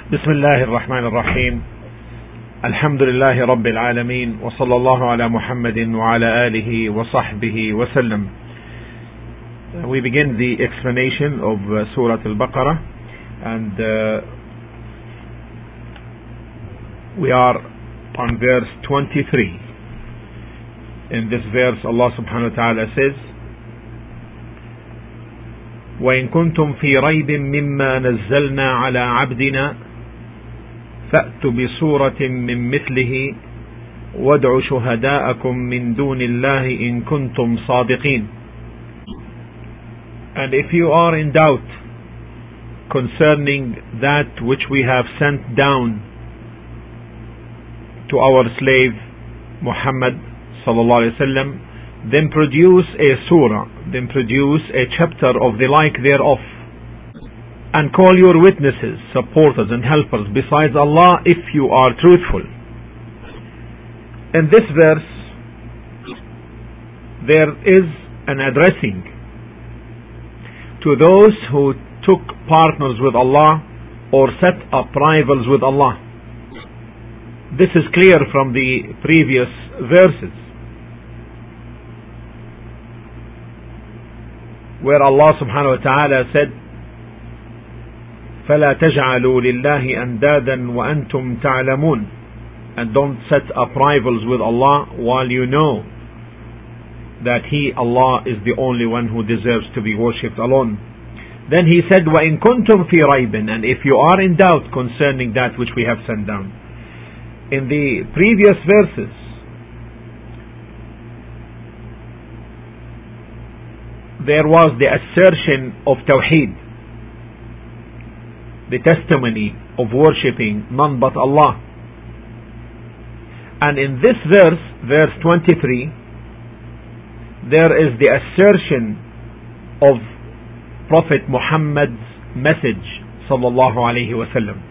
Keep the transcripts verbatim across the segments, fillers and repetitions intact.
بسم الله الرحمن الرحيم. الحمد لله رب العالمين، وصلى الله على محمد وعلى آله وصحبه وسلم. We begin the explanation of uh, Surah Al-Baqarah, and uh, we are on verse twenty-three. In this verse Allah subhanahu wa ta'ala says, وَإِن كُنتُمْ فِي رَيْبٍ مِّمَّا نَزَّلْنَا عَلَى عَبْدِنَا فَأْتُوا بِصُورَةٍ مِّن مِّثْلِهِ وَادْعُوا شُهَدَاءَكُم مِّن دُونِ اللَّهِ إِن كُنتُمْ صَادِقِينَ. And if you are in doubt concerning that which we have sent down to our slave Muhammad sallallahu alaihi wasallam, then produce a surah, then produce a chapter of the like thereof, and call your witnesses, supporters and helpers besides Allah if you are truthful. In this verse there is an addressing to those who took partners with Allah or set up rivals with Allah. This is clear from the previous verses, where Allah subhanahu wa ta'ala said, فَلَا تَجْعَلُوا لِلَّهِ أَنْدَادًا وَأَنْتُمْ تَعْلَمُونَ. And don't set up rivals with Allah while you know that He, Allah, is the only one who deserves to be worshipped alone. Then He said, وَإِن كُنْتُمْ فِي رَيْبٍ. And if you are in doubt concerning that which we have sent down. In the previous verses there was the assertion of Tawheed, the testimony of worshipping none but Allah. And in this verse, verse twenty-three, there is the assertion of Prophet Muhammad's message sallallahu alaihi wasallam.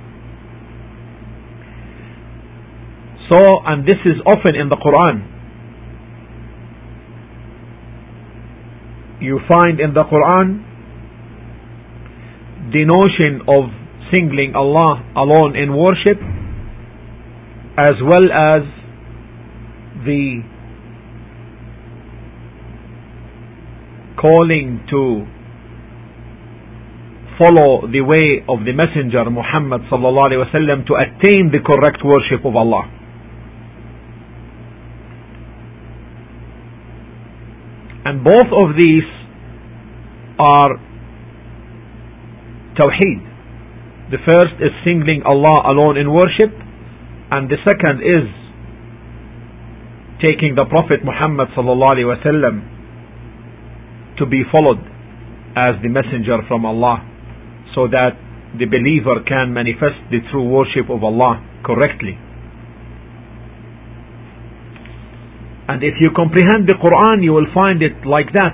So, and this is often in the Quran. You find in the Quran the notion of singling Allah alone in worship, as well as the calling to follow the way of the Messenger Muhammad sallallahu alaihi wasallam to attain the correct worship of Allah. And both of these are Tawheed. The first is singling Allah alone in worship, and the second is taking the Prophet Muhammad sallallahu alaihi wasallam to be followed as the messenger from Allah, so that the believer can manifest the true worship of Allah correctly. And if you comprehend the Quran, you will find it like that,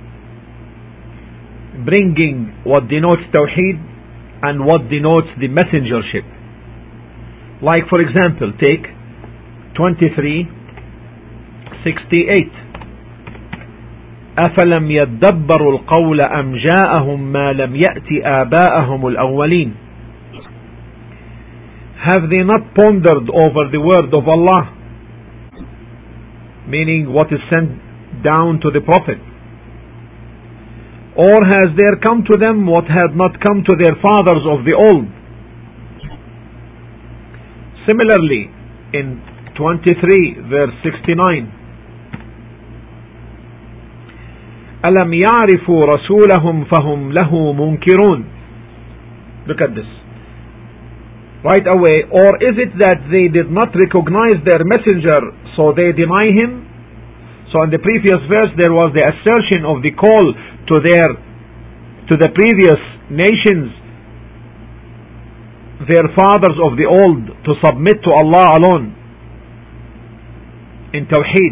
bringing what denotes Tawheed and what denotes the messengership. Like, for example, take twenty-three sixty-eight. أَفَلَمْ يَدَّبَّرُوا الْقَوْلَ أَمْ جَاءَهُمْ مَا لَمْ يَأْتِ آبَاءَهُمُ الْأَوَّلِينَ. Have they not pondered over the word of Allah, meaning what is sent down to the Prophet? Or has there come to them what had not come to their fathers of the old? Similarly, in twenty-three verse sixty-nine, أَلَمْ يَعْرِفُوا رَسُولَهُمْ فَهُمْ لَهُ مُنْكِرُونَ. Look at this. Right away, or is it that they did not recognize their messenger, so they deny him? So in the previous verse there was the assertion of the call to their to the previous nations, their fathers of the old, to submit to Allah alone in Tawheed,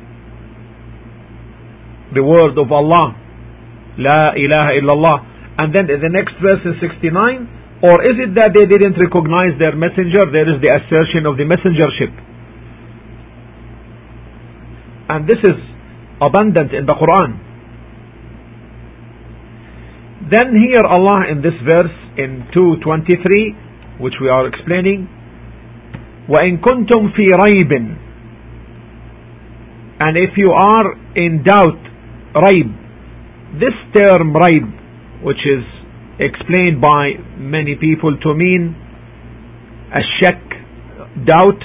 the word of Allah, La ilaha illallah. And then in the next verse in sixty-nine, or is it that they didn't recognize their messenger? There is the assertion of the messengership. And this is abundant in the Quran. Then here Allah in this verse in two twenty-three which we are explaining. وَإِن كُنتُمْ فِي رَيْبٍ, and if you are in doubt, رَيْب. This term رَيْب, which is explained by many people to mean a shak, doubt.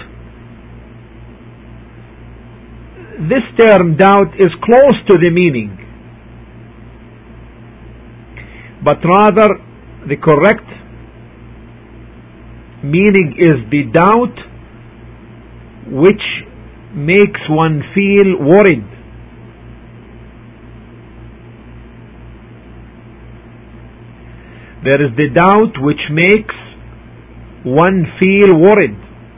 This term doubt is close to the meaning, but rather the correct meaning is the doubt which makes one feel worried. There is the doubt which makes one feel worried,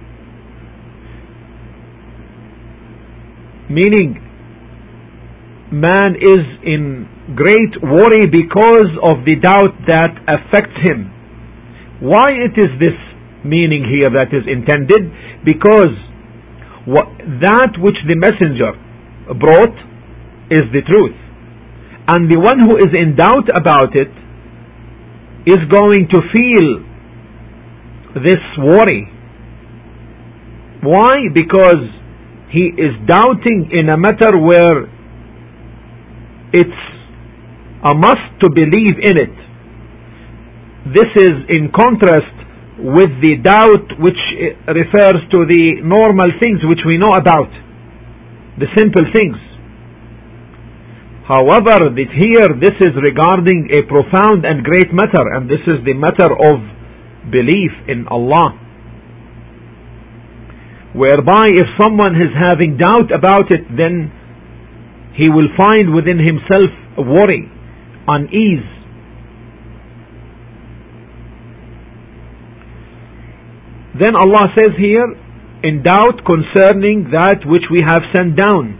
meaning man is in great worry because of the doubt that affects him. Why it is this meaning here that is intended? Because what, that which the messenger brought is the truth, and the one who is in doubt about it is going to feel this worry. Why? Because he is doubting in a matter where it's a must to believe in it. This is in contrast with the doubt which refers to the normal things which we know about, the simple things. However, that here this is regarding a profound and great matter, and this is the matter of belief in Allah, whereby if someone is having doubt about it, then he will find within himself worry, unease. Then Allah says here, in doubt concerning that which we have sent down.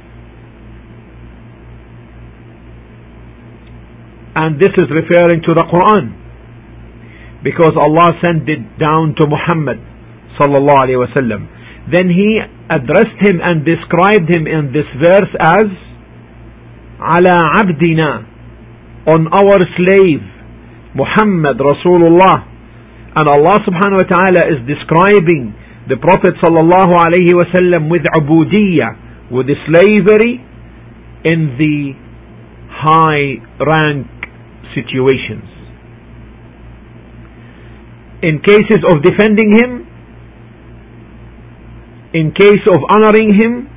And this is referring to the Quran, because Allah sent it down to Muhammad sallallahu alaihi wasallam. Then He addressed him and described him in this verse as ala abdina, on our slave Muhammad Rasulullah. And Allah subhanahu wa ta'ala is describing the Prophet sallallahu alaihi wasallam with ubudiyya, with the slavery in the high rank situations. In cases of defending him, in case of honoring him,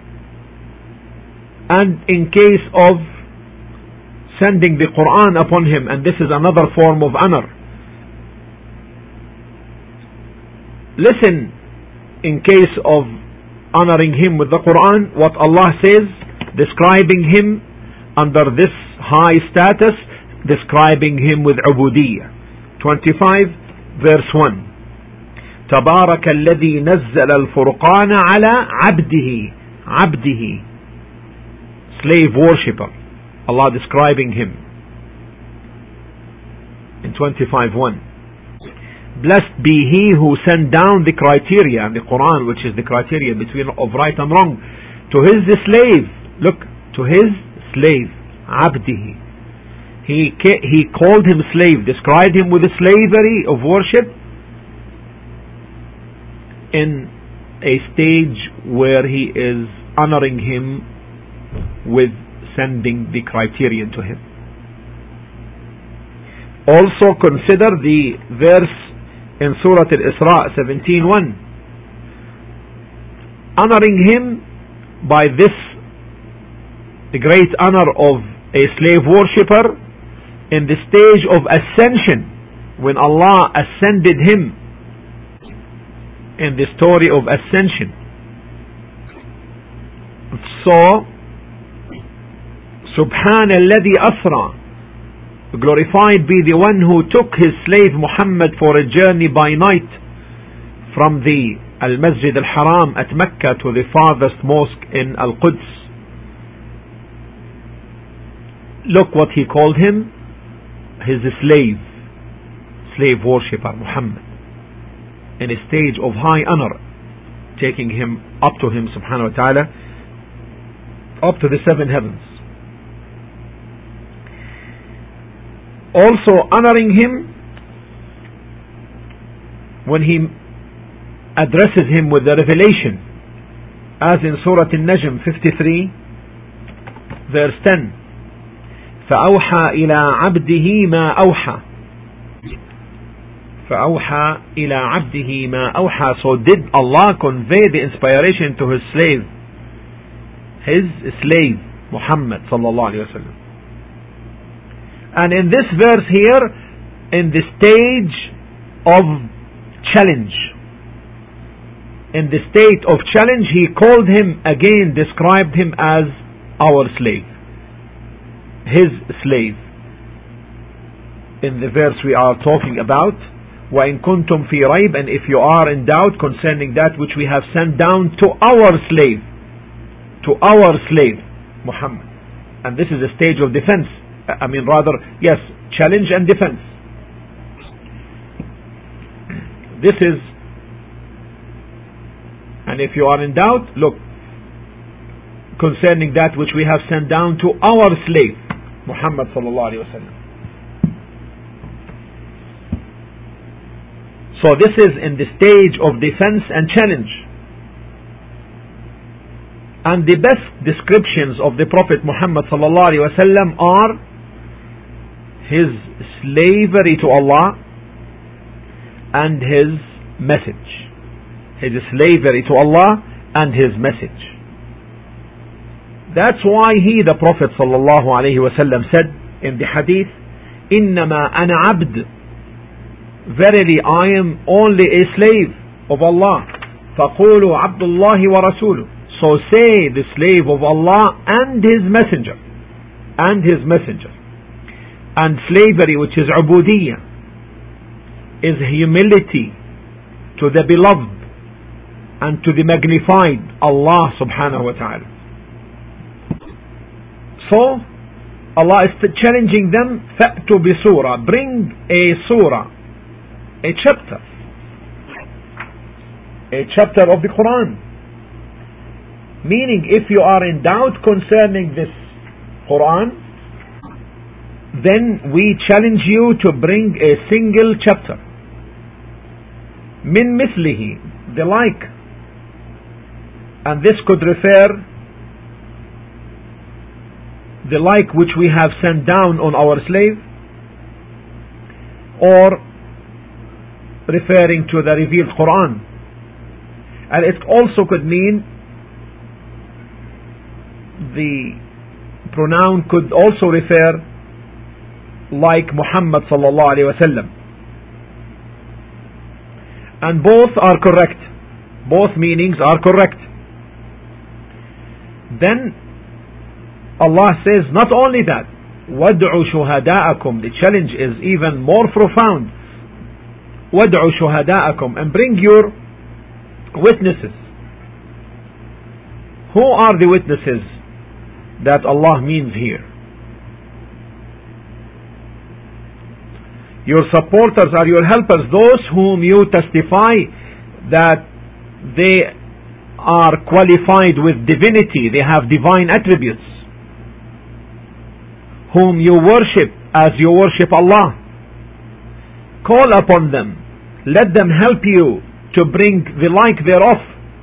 and in case of sending the Quran upon him, and this is another form of honor. Listen, in case of honoring him with the Quran, what Allah says, describing him under this high status, describing him with ubudiyya. twenty-five verse one. تبارك الذي نزل الفرقان على عبده, عبده, slave worshipper. Allah describing him in twenty-five one. Blessed be he who sent down the criteria, the Quran, which is the criteria between of right and wrong, to his slave. Look, to his slave, abdihi. He he called him slave, described him with the slavery of worship in a stage where he is honoring him with sending the criterion to him. Also consider the verse in Surah Al-Isra seventeen one, honoring him by this the great honor of a slave worshipper in the stage of ascension, when Allah ascended him, in the story of ascension. So, Subhanalladhi Asra, glorified be the one who took his slave Muhammad for a journey by night from the Al-Masjid Al-Haram at Mecca to the farthest mosque in Al-Quds. Look what he called him, his slave, slave worshipper Muhammad, in a stage of high honor, taking him up to him subhanahu wa ta'ala, up to the seven heavens. Also honoring him when he addresses him with the revelation, as in Surah An-Najm fifty-three verse ten, فأوحى إلى عبده ما أوحى فأوحى إلى عبده ما أوحى. So did Allah convey the inspiration to his slave, his slave Muhammad sallallahu alaihi wasallam. And in this verse here, in the stage of challenge, in the state of challenge, he called him again, described him as our slave, his slave. In the verse we are talking about, وَإِن كُنْتُمْ فِي رَيْبٍ, and if you are in doubt concerning that which we have sent down to our slave, to our slave Muhammad. And this is a stage of defense. I mean rather, yes, challenge and defense. This is, and if you are in doubt, look, concerning that which we have sent down to our slave Muhammad sallallahu alaihi wasallam. So this is in the stage of defense and challenge. And the best descriptions of the Prophet Muhammad sallallahu alaihi wasallam are his slavery to Allah and his message. His slavery to Allah and his message. That's why he, the Prophet sallallahu alaihi wasallam, said in the hadith, إِنَّمَا أَنَا عَبْدٌ, verily I am only a slave of Allah. فَقُولُوا عَبْدُ اللَّهِ وَرَسُولُهُ, so say the slave of Allah and his messenger, and his messenger. And slavery, which is ubudiyya, is humility to the beloved and to the magnified Allah subhanahu wa ta'ala. So Allah is challenging them, فَأْتُوا بِسُورَةٍ, bring a surah, a chapter, a chapter of the Quran. Meaning, if you are in doubt concerning this Quran, then we challenge you to bring a single chapter. Min mislihi, the like. And this could refer the like which we have sent down on our slave, or referring to the revealed Quran. And it also could mean, the pronoun could also refer like Muhammad sallallahu alaihi wasallam. And both are correct. Both meanings are correct. Then Allah says not only that, وَادْعُوا شُهَدَاءَكُمْ, the challenge is even more profound. وَادْعُوا شُهَدَاءَكُمْ, and bring your witnesses. Who are the witnesses that Allah means here? Your supporters are your helpers, those whom you testify that they are qualified with divinity, they have divine attributes, whom you worship as you worship Allah. Call upon them, let them help you to bring the like thereof.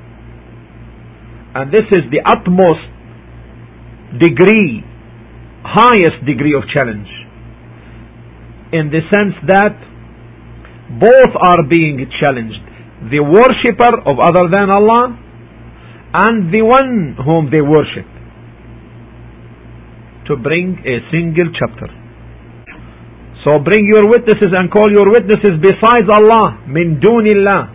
And this is the utmost degree, highest degree of challenge, in the sense that both are being challenged, the worshipper of other than Allah and the one whom they worship, to bring a single chapter. So bring your witnesses and call your witnesses besides Allah, min dunillah,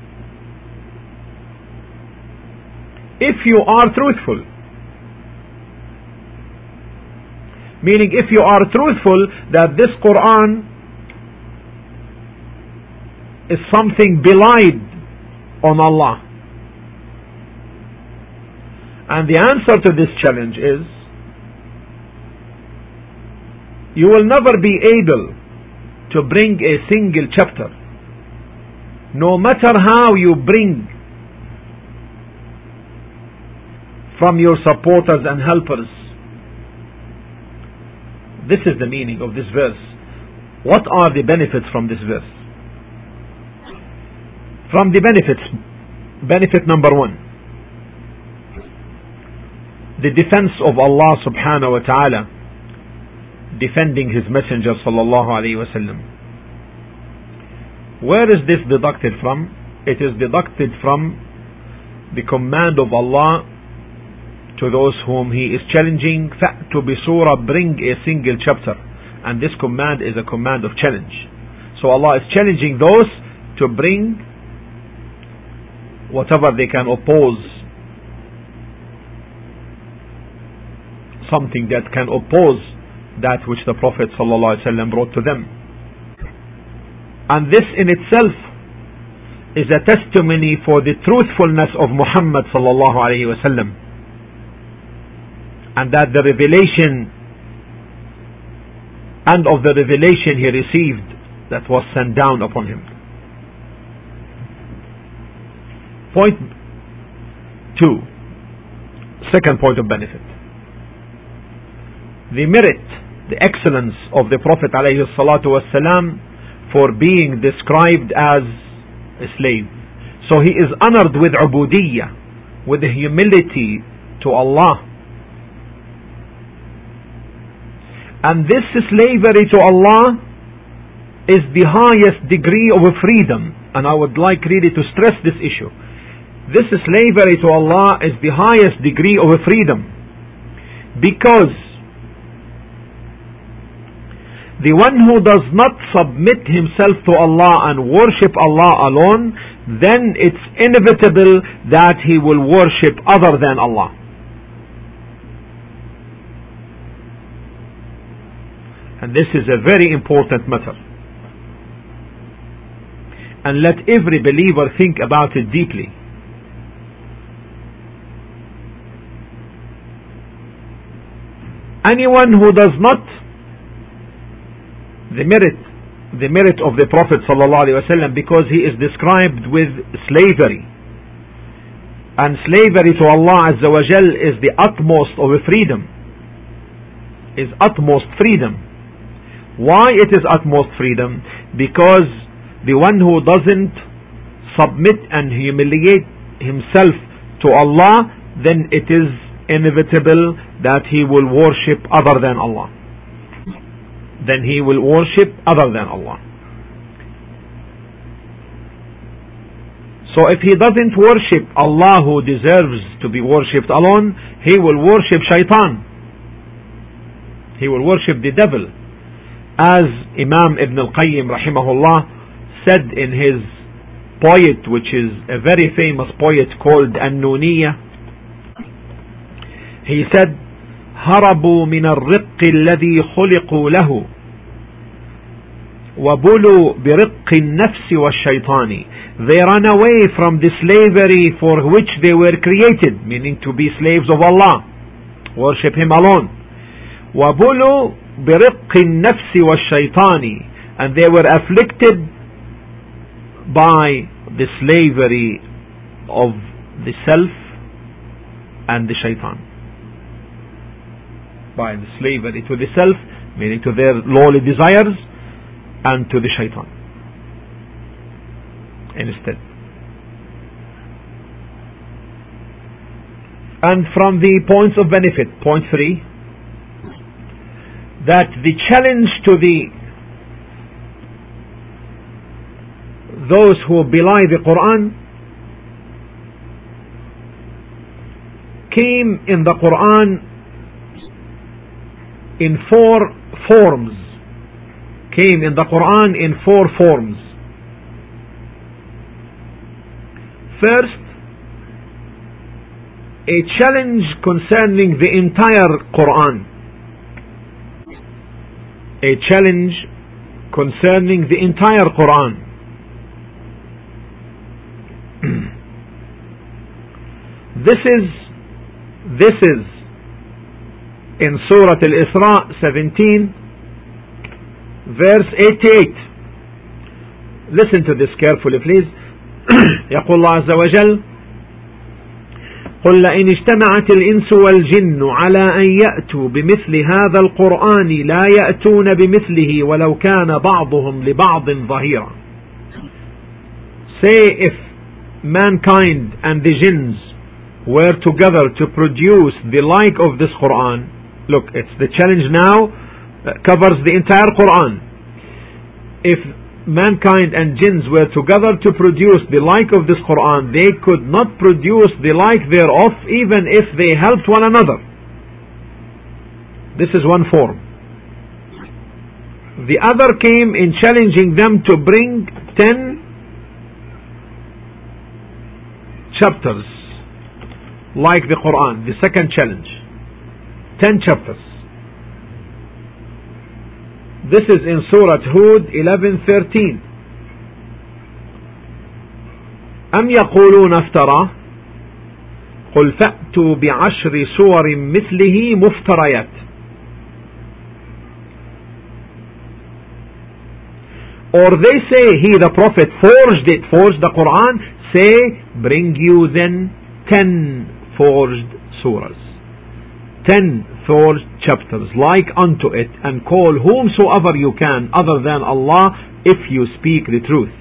if you are truthful. Meaning, if you are truthful that this Quran is something belied on Allah. And the answer to this challenge is, you will never be able to bring a single chapter, no matter how you bring from your supporters and helpers. This is the meaning of this verse. What are the benefits from this verse? From the benefits, benefit number one, the defense of Allah subhanahu wa ta'ala, defending His Messenger sallallahu alayhi wa sallam. Where is this deducted from? It is deducted from the command of Allah to those whom He is challenging, فَأْتُ بِسُورَةٍ, bring a single chapter. And this command is a command of challenge. So Allah is challenging those to bring whatever they can oppose, something that can oppose that which the Prophet ﷺ brought to them. And this in itself is a testimony for the truthfulness of Muhammad sallallahu alaihi wasallam, and that the revelation and of the revelation he received that was sent down upon him. Point two, second point of benefit, the merit, the excellence of the Prophet alayhi salatu wasalam for being described as a slave. So he is honored with ubudiyyah, with the humility to Allah. And this slavery to Allah is the highest degree of freedom. And I would like really to stress this issue. This slavery to Allah is the highest degree of freedom, because the one who does not submit himself to Allah and worship Allah alone, then it's inevitable that he will worship other than Allah. And this is a very important matter. And let every believer think about it deeply. Anyone who does not, the merit, the merit of the Prophet ﷺ, because he is described with slavery, and slavery to Allah Azza wa Jal is the utmost of freedom, is utmost freedom. Why it is utmost freedom? Because the one who doesn't submit and humiliate himself to Allah, then it is inevitable that he will worship other than Allah. Then he will worship other than Allah. So if he doesn't worship Allah who deserves to be worshipped alone, he will worship shaitan. He will worship the devil. As Imam Ibn al-Qayyim rahimahullah said in his poet, which is a very famous poet called An-Nuniyah, he said, هربوا من الرق الذي خلقوا له وبلوا برق النفس والشيطان. They ran away from the slavery for which they were created, meaning to be slaves of Allah, worship Him alone. وبلوا برق النفس والشيطان, and they were afflicted by the slavery of the self and the shaitan. By the slavery to the self, meaning to their lowly desires, and to the shaitan instead. And from the points of benefit, point three, that the challenge to the those who belie the Quran came in the Quran in four forms. Came in the Quran in four forms. First, a challenge concerning the entire Quran. A challenge concerning the entire Quran. This is this is in Surah Al-Isra seventeen, verse eighty-eight. Listen to this carefully, please. يقول الله عز وجل: قل لئن اجتمعت الإنس والجن على أن يأتوا بمثل هذا القرآن لا يأتون بمثله ولو كان بعضهم لبعض ظهيرا. say if mankind and the jinns were together to produce the like of this Quran, look, it's the challenge now, uh, covers the entire Quran. If mankind and jinns were together to produce the like of this Quran, they could not produce the like thereof even if they helped one another. This is one form. The other came in challenging them to bring ten chapters like the Quran, the second challenge. Ten chapters. This is in Surah Hud eleven thirteen. أم يقولون افترى قل فأتوا بعشر سور مثله مفتريات. Or they say he the Prophet forged it, forged the Quran. Say, bring you then ten forged surahs, ten forged chapters like unto it, and call whomsoever you can other than Allah if you speak the truth.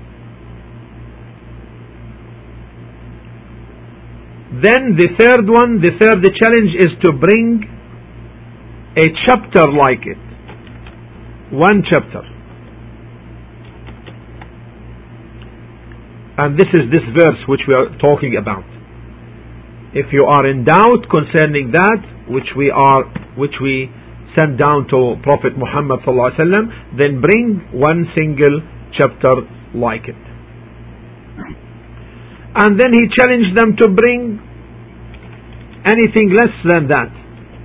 Then the third one, the third the challenge is to bring a chapter like it, one chapter. And this is this verse which we are talking about. If you are in doubt concerning that which we are, which we sent down to Prophet Muhammad sallallahu alaihi wasallam, then bring one single chapter like it. And then he challenged them to bring anything less than that,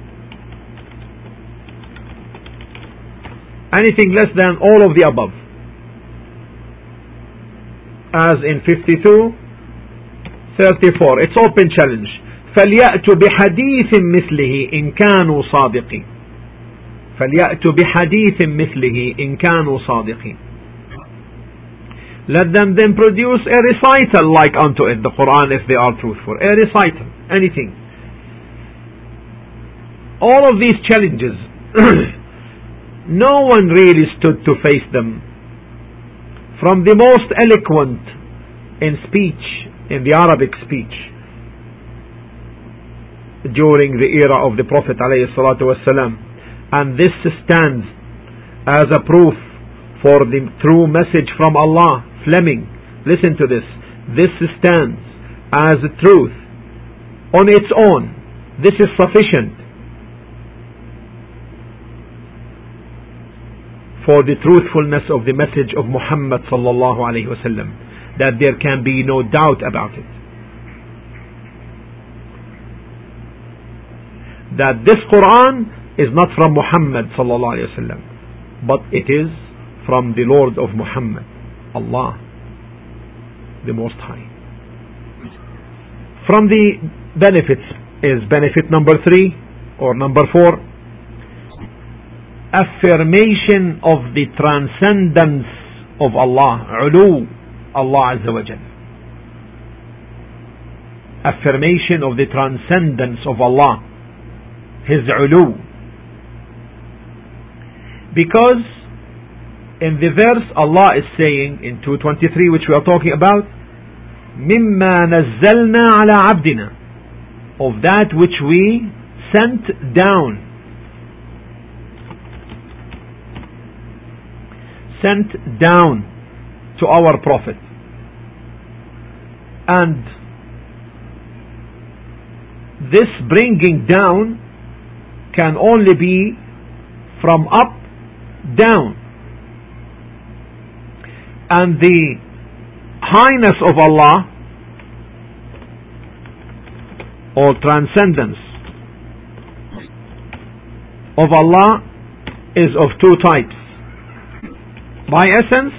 anything less than all of the above. As in fifty-two thirty-four, it's open challenge. فليأتوا بحديث مثله إن كانوا صادقين. فليأتوا بحديث مثله إن كانوا صادقين. Let them then produce a recital like unto it, the Quran, if they are truthful. A recital, anything. All of these challenges, no one really stood to face them. From the most eloquent in speech, in the Arabic speech, during the era of the Prophet ﷺ. And this stands as a proof for the true message from Allah. Fleming, listen to this. This stands as a truth on its own. This is sufficient for the truthfulness of the message of Muhammad sallallahu alaihi wasallam, that there can be no doubt about it. That this Quran is not from Muhammad sallallahu alaihi wasallam, but it is from the Lord of Muhammad, Allah, the Most High. From the benefits is benefit number three or number four. Affirmation of the transcendence of Allah, ulu Allah Azza wa Jal. Affirmation of the transcendence of Allah, His ulu. Because in the verse Allah is saying in two twenty-three, which we are talking about, مِمَّا نَزَّلْنَا عَلَى عَبْدِنَا, of that which we sent down, sent down to our Prophet. And this bringing down can only be from up down, and the highness of Allah or transcendence of Allah is of two types: by essence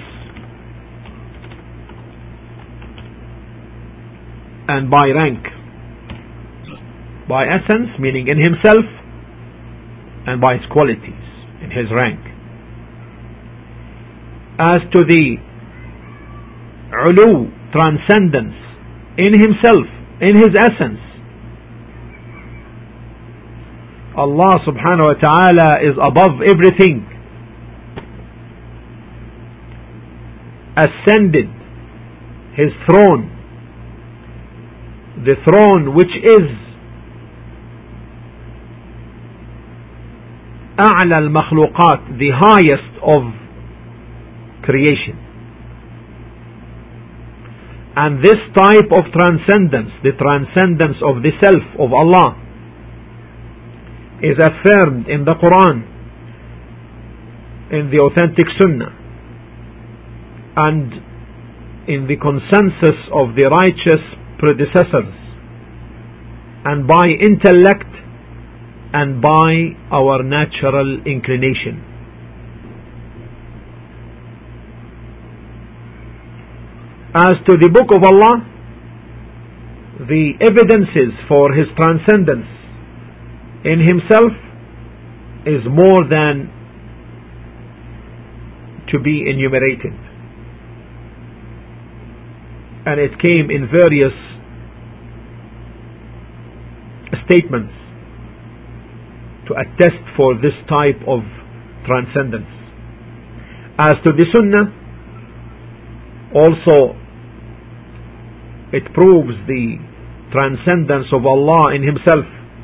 and by rank. By essence meaning in himself, and by his qualities, in his rank. As to the ulu, transcendence, in himself, in his essence, Allah subhanahu wa ta'ala is above everything, ascended, His throne, the throne which is أعلى المخلوقات, the highest of creation. And this type of transcendence, the transcendence of the self of Allah, is affirmed in the Quran, in the authentic Sunnah, and in the consensus of the righteous predecessors, and by intellect, and by our natural inclination. As to the Book of Allah, the evidences for His transcendence in Himself is more than to be enumerated, and it came in various statements to attest for this type of transcendence. As to the Sunnah, also it proves the transcendence of Allah in Himself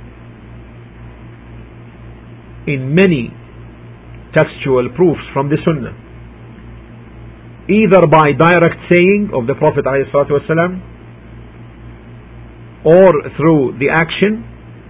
in many textual proofs from the Sunnah, either by direct saying of the Prophet ﷺ, or through the action,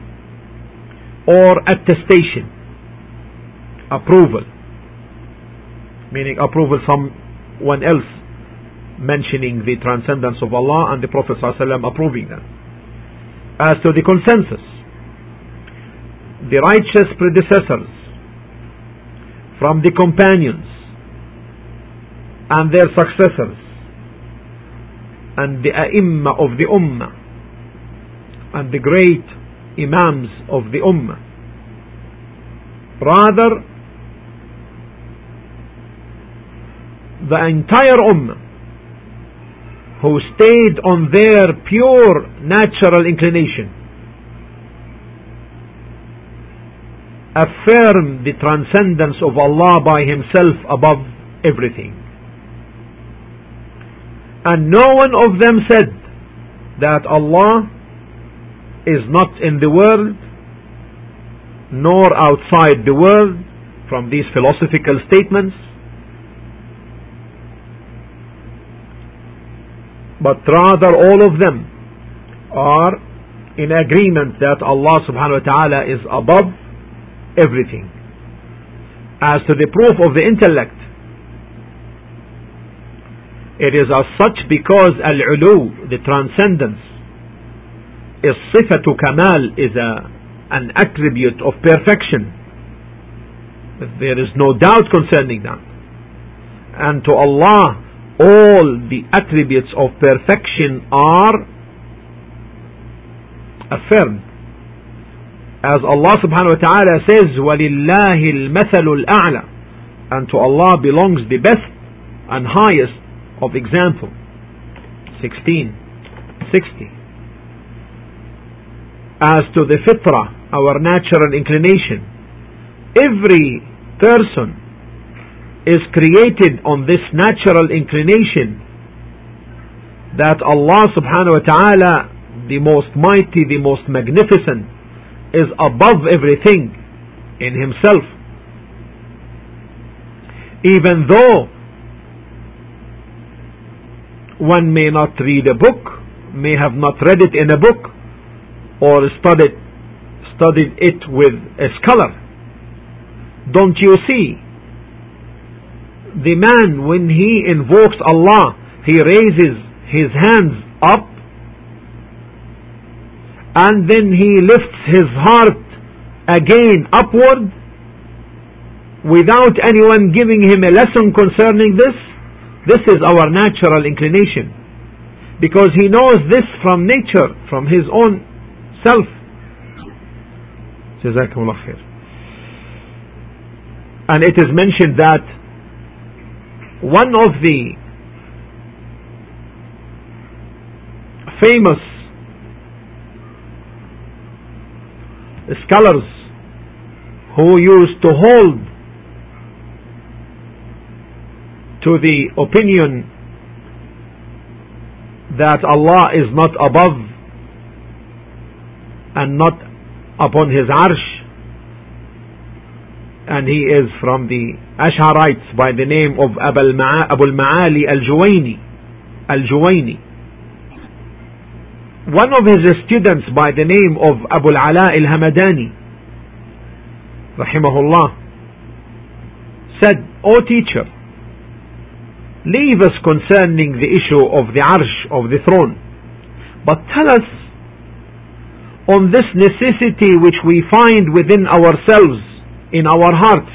or attestation, approval, meaning approval someone else mentioning the transcendence of Allah and the Prophet ﷺ approving that. As to the consensus, the righteous predecessors from the companions and their successors, and the A'imma of the Ummah, and the great Imams of the Ummah, rather the entire Ummah, who stayed on their pure natural inclination, affirm the transcendence of Allah by Himself above everything. And no one of them said that Allah is not in the world nor outside the world from these philosophical statements, but rather all of them are in agreement that Allah subhanahu wa ta'ala is above everything. As to the proof of the intellect, it is as such because al-ulu, the transcendence, is sifatu kamal, is a, an attribute of perfection. There is no doubt concerning that. And to Allah, all the attributes of perfection are affirmed. As Allah subhanahu wa ta'ala says, وَلِلَّهِ الْمَثَلُ الْأَعْلَى, and to Allah belongs the best and highest of example. sixteen sixty. As to the fitrah, our natural inclination, every person is created on this natural inclination that Allah subhanahu wa ta'ala, the most mighty, the most magnificent, is above everything in Himself. Even though one may not read a book, may have not read it in a book, or studied, studied it with a scholar. Don't you see? The man, when he invokes Allah, he raises his hands up, and then he lifts his heart again upward, without anyone giving him a lesson concerning this. This is our natural inclination, because he knows this from nature, from his own self. Jazakumullah khair. And it is mentioned that one of the famous scholars who used to hold to the opinion that Allah is not above and not upon His arsh, and he is from the Ash'arites by the name of Abu al-Ma'ali al-Juwayni. al-Juwayni. One of his students by the name of Abu al-Ala al-Hamadani, rahimahullah, said, "O teacher, leave us concerning the issue of the arsh, of the throne, but tell us on this necessity which we find within ourselves, in our hearts.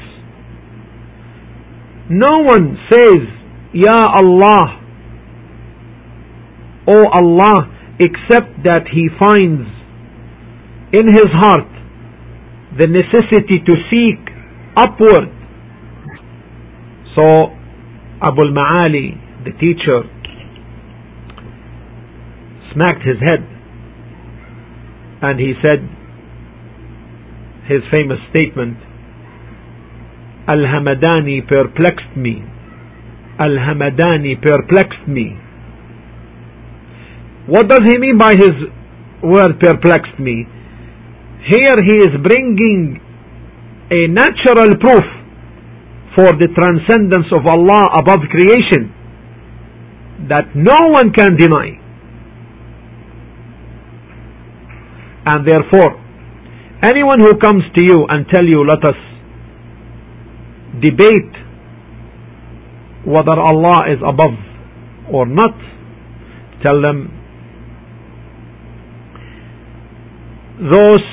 No one says, Ya Allah, O Allah, except that he finds in his heart the necessity to seek upward." So Abu al-Ma'ali, the teacher, smacked his head and he said his famous statement, "Al-Hamadani perplexed me. Al-Hamadani perplexed me." What does he mean by his word perplexed me? Here he is bringing a natural proof for the transcendence of Allah above creation that no one can deny. And therefore, anyone who comes to you and tell you, let us debate whether Allah is above or not, tell them, those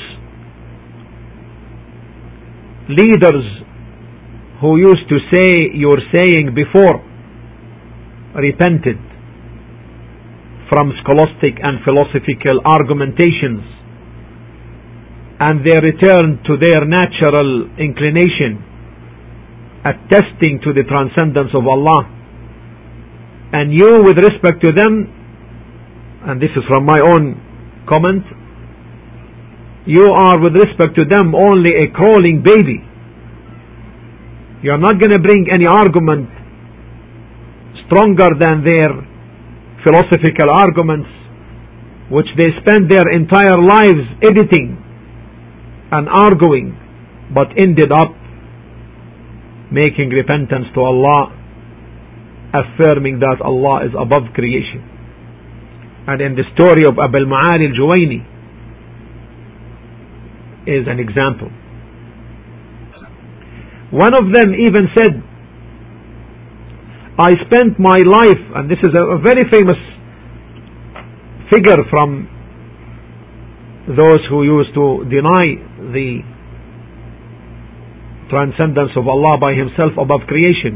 leaders who used to say your saying before repented from scholastic and philosophical argumentations, and they returned to their natural inclination, attesting to the transcendence of Allah. And you, with respect to them, and this is from my own comment, you are, with respect to them, only a crawling baby. You are not going to bring any argument stronger than their philosophical arguments, which they spend their entire lives editing and arguing, but ended up making repentance to Allah, affirming that Allah is above creation. And in the story of Abu al-Ma'ali al-Juwayni is an example. One of them even said, I spent my life, and this is a, a very famous figure from those who used to deny the transcendence of Allah by Himself above creation.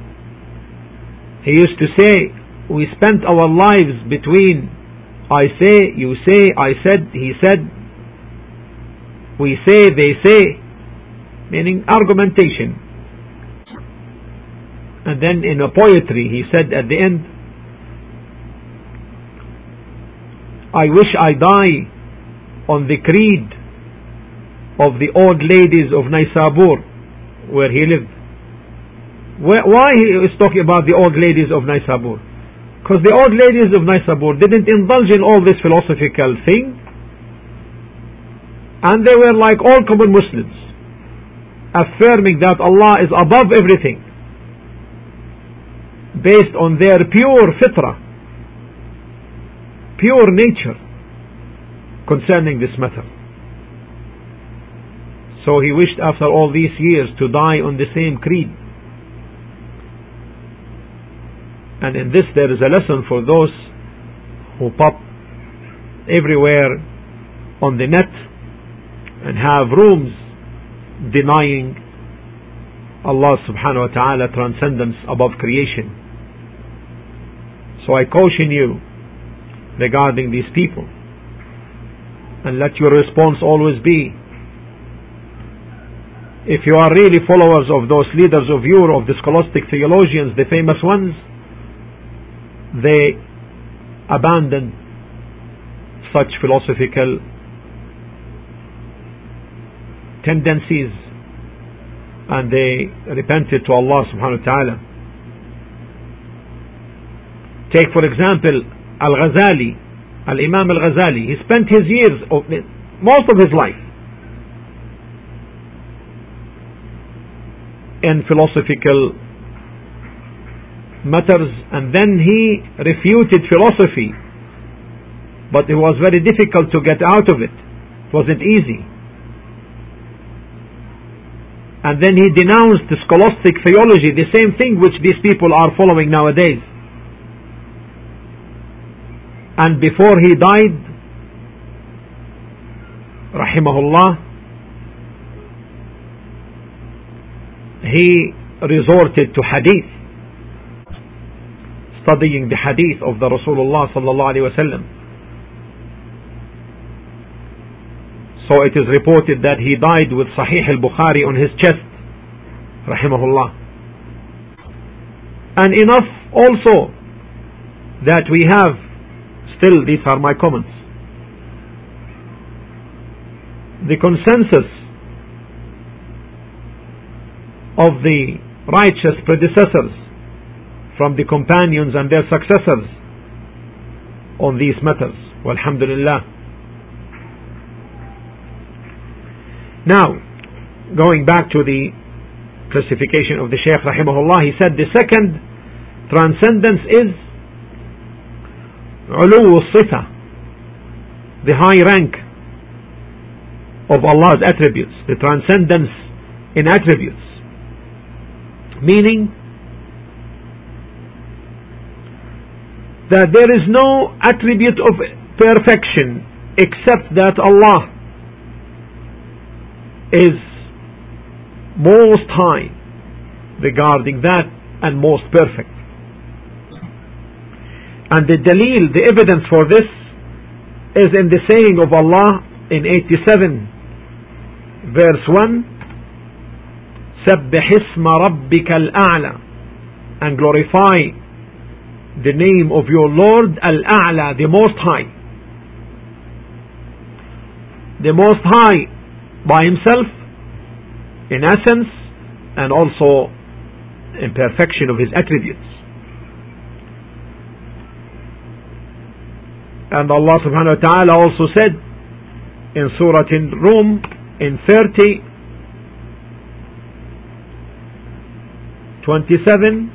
He used to say, we spent our lives between I say, you say, I said, he said, we say, they say, meaning argumentation. And then in a poetry he said at the end, I wish I die on the creed of the old ladies of Naysabur, where he lived. Where, why he is talking about the old ladies of Naysabur? Because the old ladies of Naysabur didn't indulge in all this philosophical thing, and they were like all common Muslims, affirming that Allah is above everything, based on their pure fitrah, pure nature concerning this matter. So he wished after all these years to die on the same creed. And in this there is a lesson for those who pop everywhere on the net and have rooms denying Allah subhanahu wa ta'ala transcendence above creation. So I caution you regarding these people, and let your response always be, if you are really followers of those leaders of your, of the scholastic theologians, the famous ones, they abandoned such philosophical tendencies and they repented to Allah subhanahu wa ta'ala. Take for example Al-Ghazali, Al-Imam Al-Ghazali, he spent his years, of, most of his life, in philosophical matters, and then he refuted philosophy, but it was very difficult to get out of it. It wasn't easy. And then he denounced the scholastic theology, the same thing which these people are following nowadays. And before he died, rahimahullah, he resorted to hadith, studying the hadith of the Rasulullah sallallahu alaihi wasallam. So it is reported that he died with Sahih al-Bukhari on his chest, rahimahullah. And enough also that we have, still these are my comments, the consensus of the righteous predecessors from the companions and their successors on these matters. Walhamdulillah. Now, going back to the classification of the Shaykh rahimahullah, he said the second transcendence is ulu al-sifa, the high rank of Allah's attributes, the transcendence in attributes, meaning that there is no attribute of perfection except that Allah is most high regarding that and most perfect. And the dalil, the evidence for this, is in the saying of Allah in eighty-seven verse one, سَبِّحِ اسْمَ رَبِّكَ الْأَعْلَى, and glorify the name of your Lord Al-A'la, the most high. The most high by himself, in essence, and also in perfection of his attributes. And Allah subhanahu wa ta'ala also said in Surah Rum in thirty twenty-seven,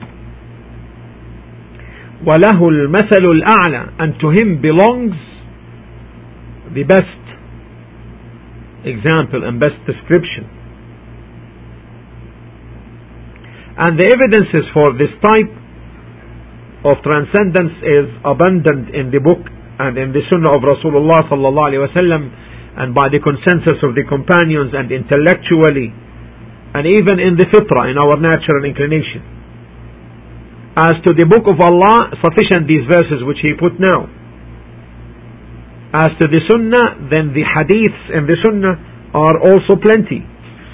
وَلَهُ الْمَثَلُ الْأَعْلَى, and to him belongs the best example and best description. And the evidences for this type of transcendence is abundant in the book and in the sunnah of Rasulullah sallallahu alaihi wasallam, and by the consensus of the companions, and intellectually, and even in the fitrah, in our natural inclination. As to the book of Allah, sufficient these verses which he put now. As to the sunnah, then the hadiths in the sunnah are also plenty,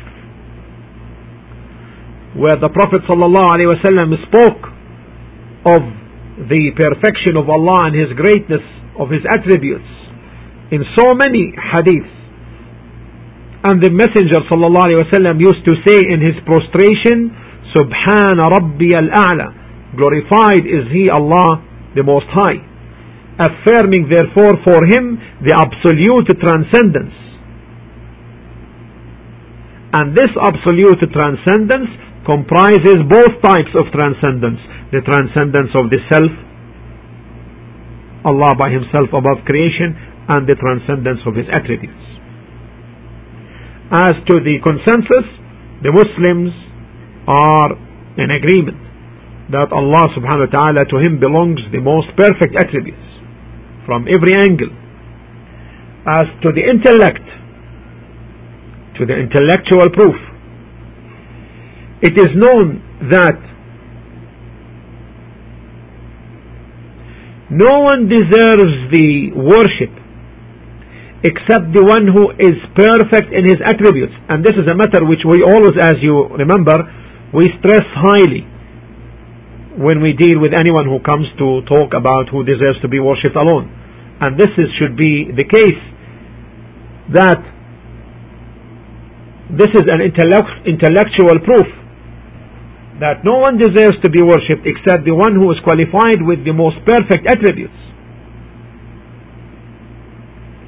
where the Prophet sallallahu alaihi wasallam spoke of the perfection of Allah and His greatness of His attributes in so many hadiths. And the Messenger sallallahu alaihi wasallam used to say in his prostration, Subhana Rabbi al-A'la, glorified is He, Allah, the Most High, affirming therefore for Him the absolute transcendence. And this absolute transcendence comprises both types of transcendence: the transcendence of the self, Allah by Himself above creation, and the transcendence of His attributes. As to the consensus, the Muslims are in agreement that Allah subhanahu wa ta'ala, to Him belongs the most perfect attributes from every angle. As to the intellect, to the intellectual proof, it is known that no one deserves the worship except the one who is perfect in his attributes. And this is a matter which we always, as you remember, we stress highly when we deal with anyone who comes to talk about who deserves to be worshipped alone. And this is, should be the case, that this is an intellect, intellectual proof that no one deserves to be worshipped except the one who is qualified with the most perfect attributes.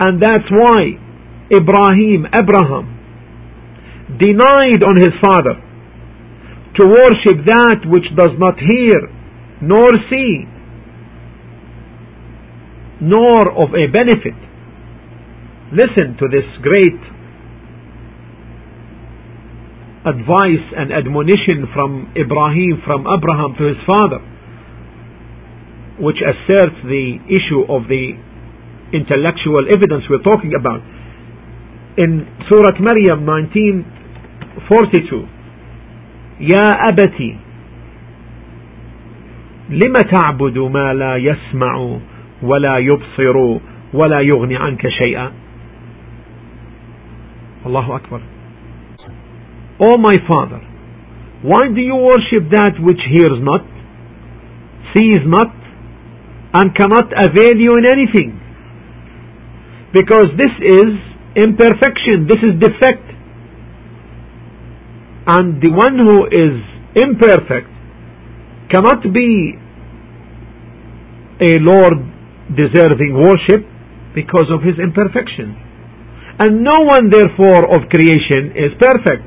And that's why Ibrahim, Abraham, denied on his father to worship that which does not hear, nor see, nor of a benefit. Listen to this great advice and admonition from Ibrahim, from Abraham to his father, which asserts the issue of the intellectual evidence we're talking about. In Surah Maryam nineteen forty-two, يا أبتي لم تعبد ما لا يسمع ولا يبصر ولا يغني عنك شيئا. Allahu Akbar. O my father, why do you worship that which hears not, sees not, and cannot avail you in anything? Because this is imperfection, this is defect. And the one who is imperfect cannot be a Lord deserving worship because of his imperfection. And no one therefore of creation is perfect.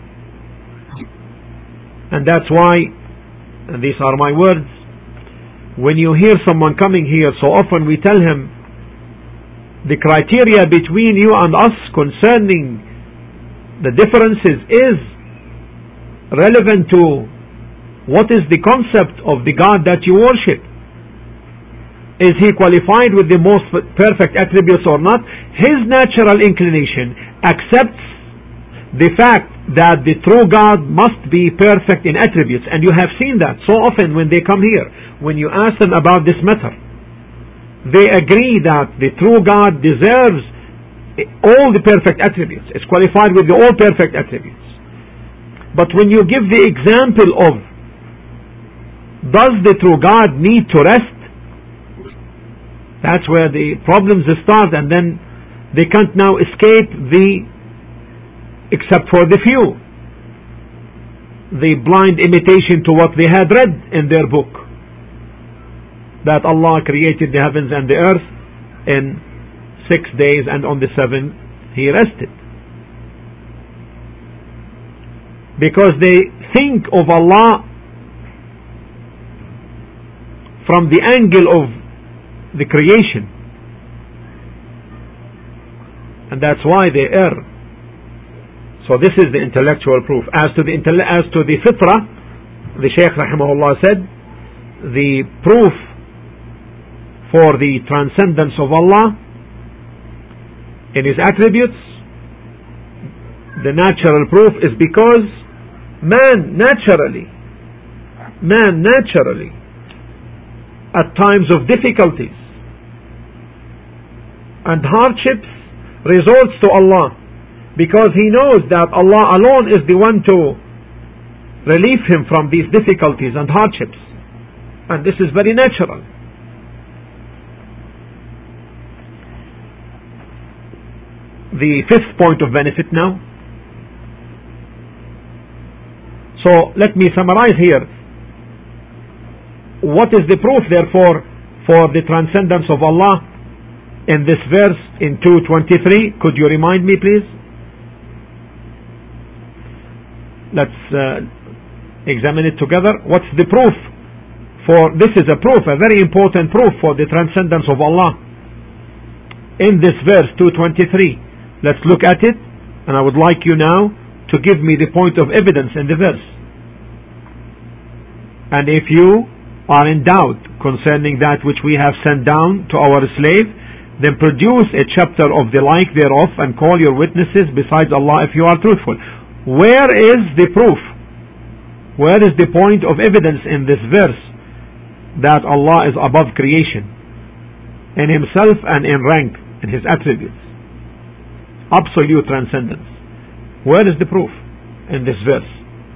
And that's why, and these are my words, when you hear someone coming here, so often we tell him the criteria between you and us concerning the differences is relevant to what is the concept of the God that you worship. Is he qualified with the most perfect attributes or not? His natural inclination accepts the fact that the true God must be perfect in attributes, and you have seen that so often when they come here. When you ask them about this matter, they agree that the true God deserves all the perfect attributes, is qualified with the all perfect attributes. But when you give the example of, does the true God need to rest? That's where the problems start, and then they can't now escape the, except for the few, the blind imitation to what they had read in their book, that Allah created the heavens and the earth in six days and on the seventh He rested. Because they think of Allah from the angle of the creation, and that's why they err. So this is the intellectual proof. As to the as to the fitrah, the Shaykh rahimahullah said, the proof for the transcendence of Allah in His attributes, the natural proof is because man naturally, man naturally, at times of difficulties and hardships, resorts to Allah, because he knows that Allah alone is the one to relieve him from these difficulties and hardships, and this is very natural. The fifth point of benefit now. So let me summarize here. What is the proof therefore for the transcendence of Allah in this verse in two twenty-three? Could you remind me please? Let's uh, examine it together. What's the proof for, this is a proof, a very important proof for the transcendence of Allah in this verse two twenty-three. Let's look at it, and I would like you now to give me the point of evidence in the verse. And if you are in doubt concerning that which we have sent down to our slave, then produce a chapter of the like thereof, and call your witnesses besides Allah if you are truthful. Where is the proof? Where is the point of evidence in this verse that Allah is above creation in Himself and in rank, in His attributes? Absolute transcendence. Where is the proof in this verse?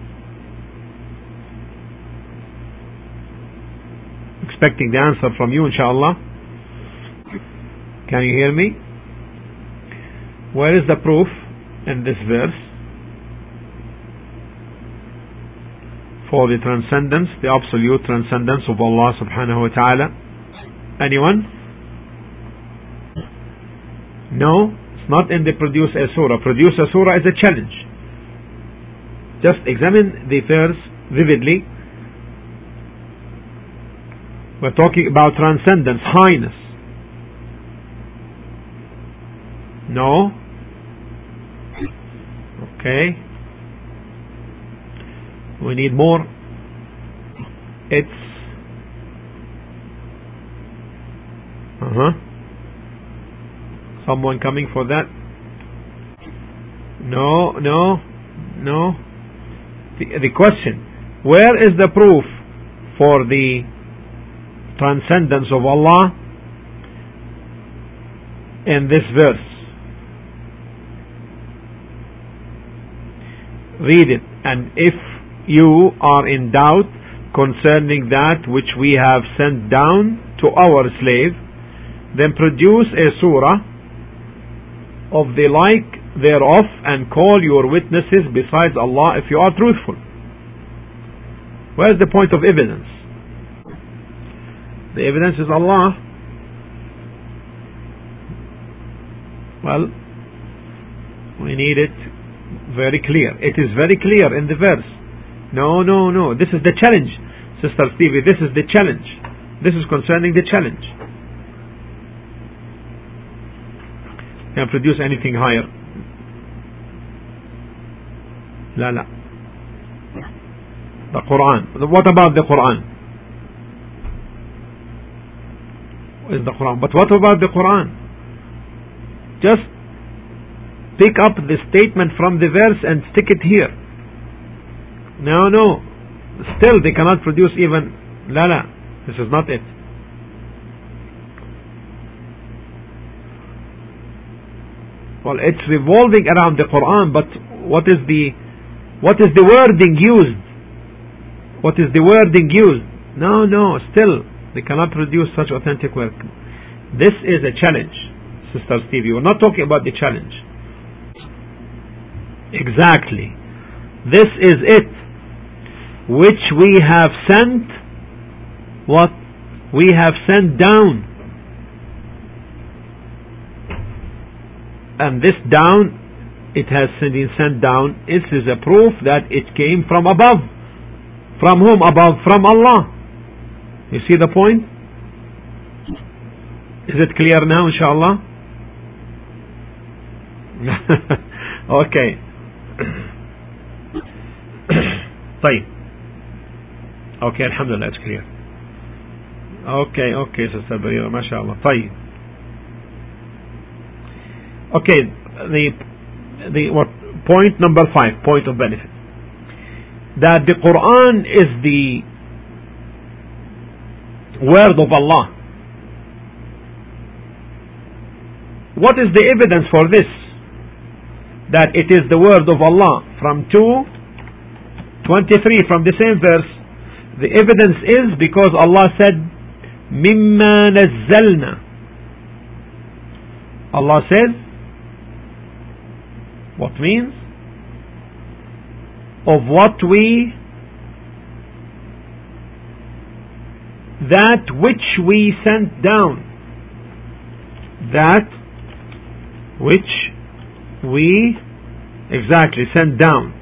Expecting the answer from you, inshallah. Can you hear me? Where is the proof in this verse for the transcendence, the absolute transcendence of Allah subhanahu wa ta'ala? Anyone? No, it's not in the produce a surah. Produce a surah is a challenge. Just examine the verse vividly. We're talking about transcendence, highness. No. Okay. We need more. It's uh-huh. Someone coming for that? No, no, no. The, the question, where is the proof for the transcendence of Allah in this verse? Read it, and if you are in doubt concerning that which we have sent down to our slave, then produce a surah of the like thereof and call your witnesses besides Allah if you are truthful. Where is the point of evidence? The evidence is Allah. Well, we need it very clear. It is very clear in the verse. No, no, no. This is the challenge, Sister Stevie. This is the challenge. This is concerning the challenge. Can produce anything higher? La la. The Quran. What about the Quran? Is the Quran? But what about the Quran? Just pick up the statement from the verse and stick it here. No, no. Still they cannot produce even. La la. This is not it. Well, it's revolving around the Quran, but what is the what is the wording used? What is the wording used? No, no. Still they cannot produce such authentic work. This is a challenge, Sister Stevie. We're not talking about the challenge. Exactly. This is it, which we have sent. What we have sent down, and this down, it has been sent down. This is a proof that it came from above. From whom? Above? From Allah. You see the point? Is it clear now, inshallah? Okay. طيب. Okay, alhamdulillah, it's clear. Okay, okay, Sister Barira, mashallah. طيب. Okay, the the what point number five, point of benefit. That the Quran is the word of Allah. What is the evidence for this? That it is the word of Allah. From two twenty-three, from the same verse, the evidence is because Allah said, Mimma nazzalna. Allah says, what means? Of what we, that which we sent down. That which we exactly sent down.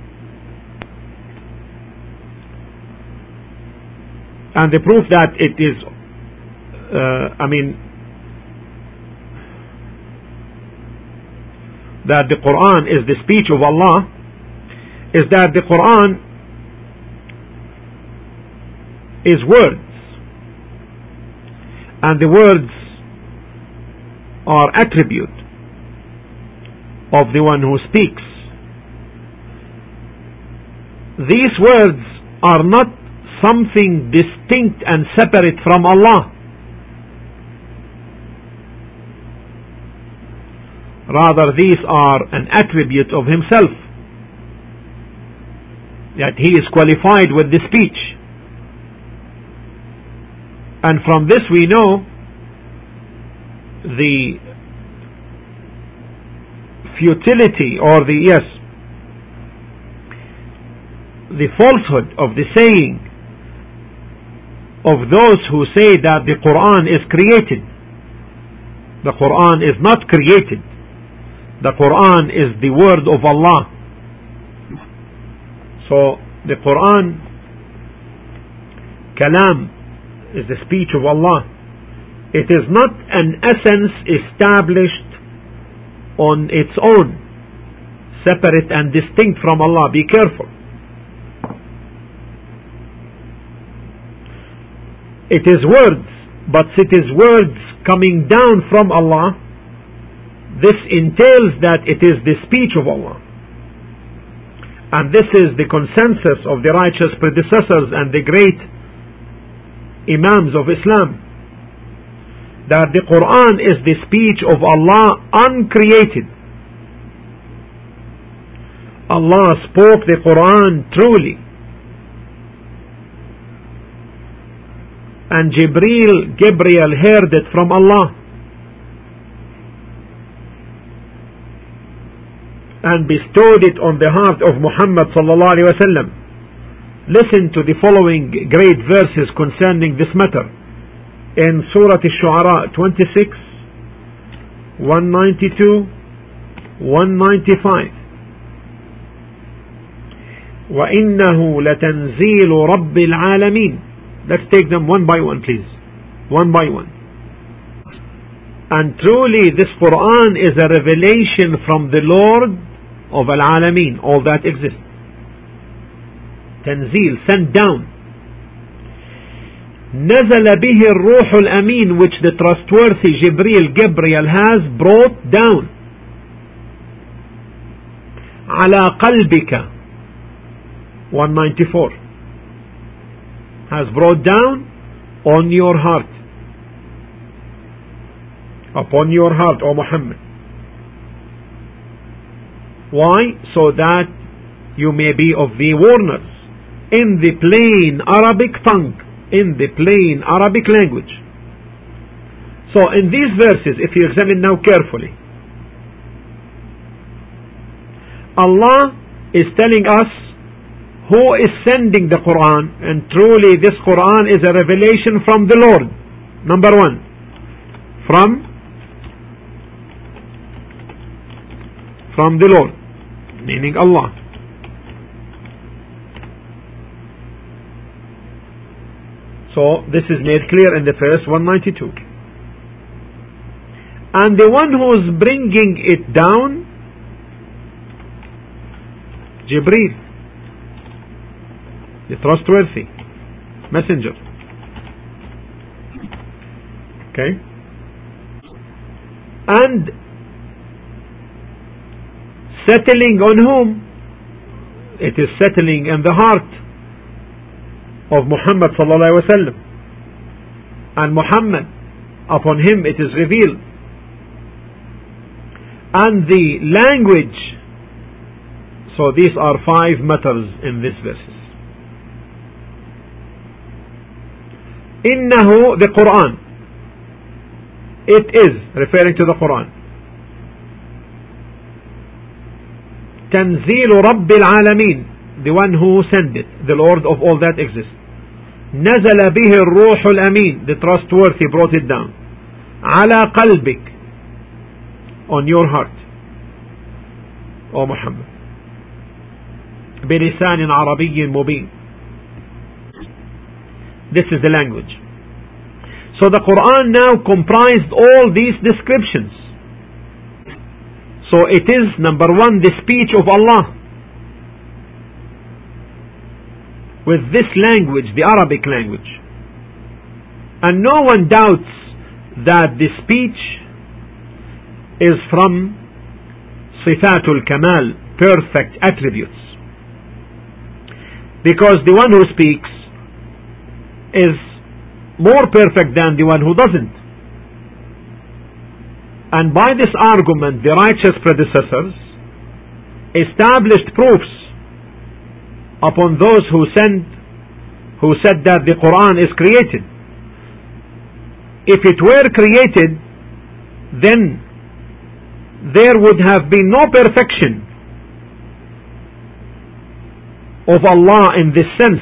And the proof that it is, uh, I mean, that the Quran is the speech of Allah, is that the Quran is words, and the words are attribute of the one who speaks. These words are not something distinct and separate from Allah. Rather, these are an attribute of Himself, that He is qualified with the speech. And from this we know the futility, or the, yes, the falsehood of the saying of those who say that the Quran is created. The Quran is not created. The Quran is the word of Allah. So the Quran, kalam, is the speech of Allah. It is not an essence established on its own, separate and distinct from Allah. Be careful. It is words, but it is words coming down from Allah. This entails that it is the speech of Allah. And this is the consensus of the righteous predecessors and the great Imams of Islam, that the Quran is the speech of Allah uncreated. Allah spoke the Quran truly. And Jibreel, Gabriel heard it from Allah and bestowed it on the heart of Muhammad sallallahu alaihi wasallam. Listen to the following great verses concerning this matter in Surah Ash-Shu'ara twenty-six, one ninety-two, one ninety-five. وَإِنَّهُ لَتَنزِيلُ رَبِّ الْعَالَمِينَ. Let's take them one by one, please. One by one. And truly this Quran is a revelation from the Lord of Al-Alameen, all that exists. Tanzeel, sent down. نزل به الروح الأمين, which the trustworthy Jibreel, Gabriel has brought down. على قلبك, one ninety-four, has brought down on your heart, upon your heart, O Muhammad. Why? So that you may be of the warners in the plain Arabic tongue, in the plain Arabic language. So in these verses, if you examine now carefully, Allah is telling us who is sending the Quran, and truly this Quran is a revelation from the Lord. Number one, from from the Lord, meaning Allah. So this is made clear in the verse one ninety-two. And the one who is bringing it down, Jibreel, the trustworthy messenger. Okay. And settling on whom? It is settling in the heart of Muhammad sallallahu alaihi wasallam. And Muhammad, upon him it is revealed. And the language. So these are five matters in this verses. Innahu, the Quran. It is, referring to the Quran. Tanzeel Rabbil Alameen, the one who sent it, the Lord of all that exists. Nazala bihi ar-Ruh al-Amin, the trustworthy brought it down. Ala qalbik, on your heart, O Muhammad. بلسان عربي مبين. This is the language. So the Quran now comprised all these descriptions. So it is, number one, the speech of Allah. With this language, the Arabic language. And no one doubts that the speech is from Sifatul Kamal, perfect attributes. Because the one who speaks is more perfect than the one who doesn't. And by this argument, the righteous predecessors established proofs upon those who sent, who said that the Quran is created. If it were created, then there would have been no perfection of Allah in this sense.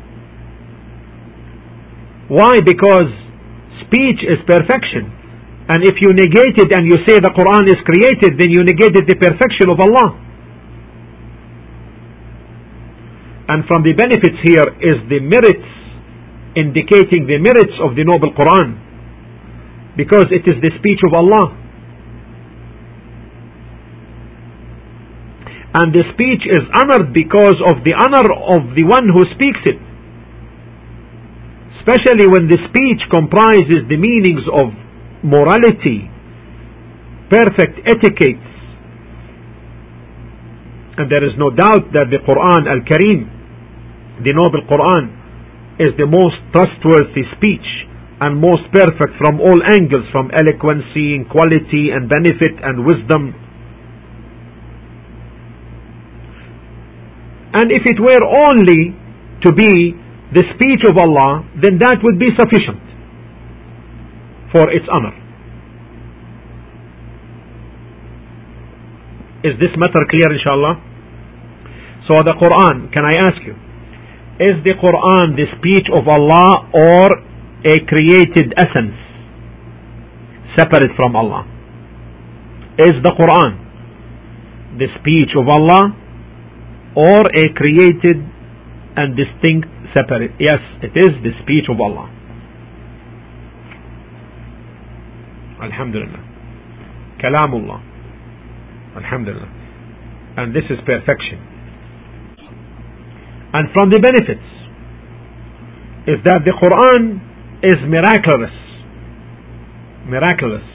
Why? Because speech is perfection, And if you negate it and you say the Quran is created, then you negated the perfection of Allah. And from the benefits here is the merits, indicating the merits of the noble Quran, because it is the speech of Allah. And the speech is honored because of the honor of the one who speaks it, especially when the speech comprises the meanings of morality, perfect etiquette. And there is no doubt that the Quran Al-Karim, the noble Quran, is the most trustworthy speech and most perfect from all angles, from eloquency and quality and benefit and wisdom. And if it were only to be the speech of Allah, then that would be sufficient for its honor. Is this matter clear, inshallah? So the Quran, can I ask you, is the Quran the speech of Allah or a created essence separate from Allah? Is the Quran the speech of Allah or a created and distinct separate? Yes, it is the speech of Allah. Alhamdulillah. Kalamullah. Alhamdulillah. And this is perfection. And from the benefits is that the Quran is miraculous. Miraculous.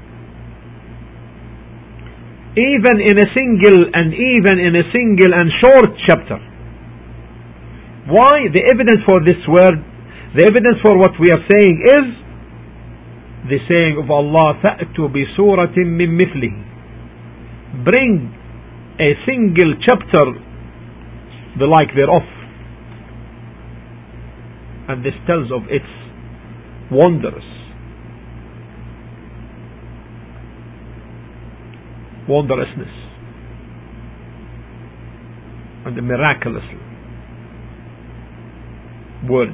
Even in a single and even in a single and short chapter. Why? The evidence for this word, the evidence for what we are saying is the saying of Allah, فَأْتُوا بِسُورَةٍ مِّن مِثْلِهِ. Bring a single chapter the like thereof. And this tells of its wonders. Wondrousness and the miraculous words.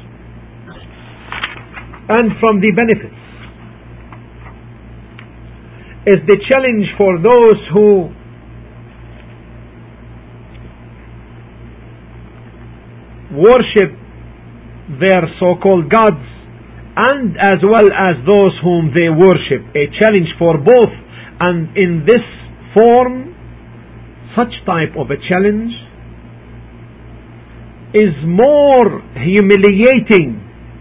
And from the benefits is the challenge for those who worship their so-called gods, and as well as those whom they worship. A challenge for both. And in this form, such type of a challenge is more humiliating,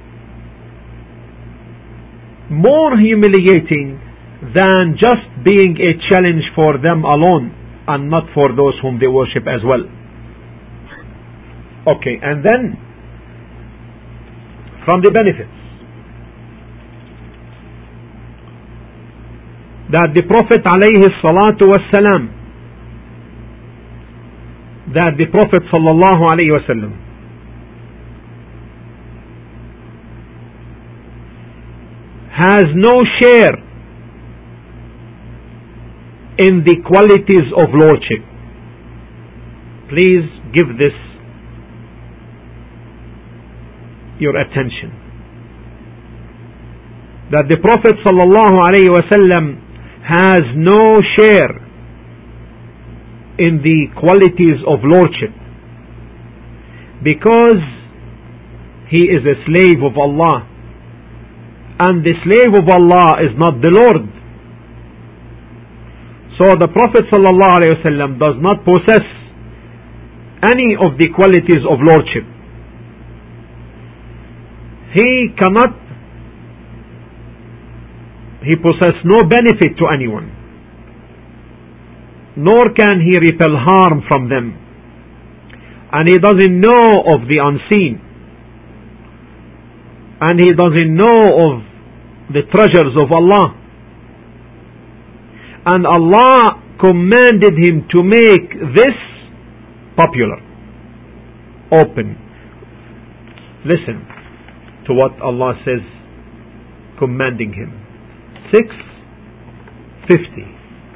more humiliating than just being a challenge for them alone and not for those whom they worship as well. Okay, and then from the benefits that the Prophet alayhi salatu wassalam, that the Prophet sallallahu alayhi wasallam has no share in the qualities of lordship. Please give this your attention. That the Prophet sallallahu alayhi wasallam has no share in the qualities of lordship, because he is a slave of Allah, and the slave of Allah is not the Lord. So the Prophet sallallahu alaihi wasallam does not possess any of the qualities of lordship. He cannot He possesses no benefit to anyone, nor can he repel harm from them, and he doesn't know of the unseen, and he doesn't know of the treasures of Allah, and Allah commanded him to make this popular, open. Listen to what Allah says commanding him. six fifty.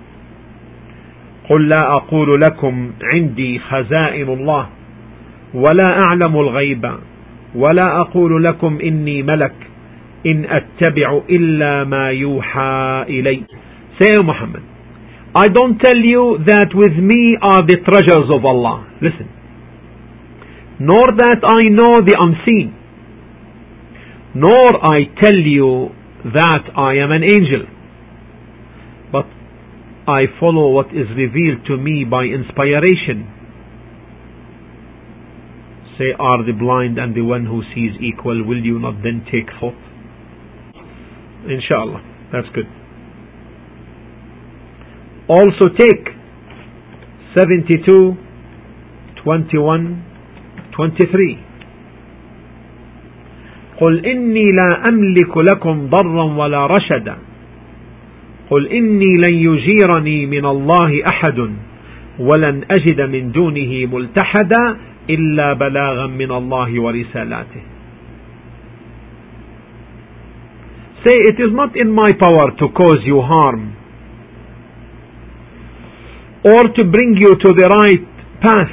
قل لا أقول لكم عندي خزائن الله ولا أعلم الغيب ولا أقول لكم إني ملك إن أتبع إلا ما يوحى إلي. Say, O Muhammad, I don't tell you that with me are the treasures of Allah. Listen. Nor that I know the unseen. Nor I tell you that I am an angel. But I follow what is revealed to me by inspiration. Say, are the blind and the one who sees equal? Will you not then take thought? Inshallah. That's good. Also take seventy-two, twenty-one, twenty-three. قل إني لا أملك لكم ضرا ولا رشدا قل إني لن يجيرني من الله أحد ولن أجد من دونه ملتحدا إلا بلاغا من الله ورسالاته. Say, it is not in my power to cause you harm or to bring you to the right path.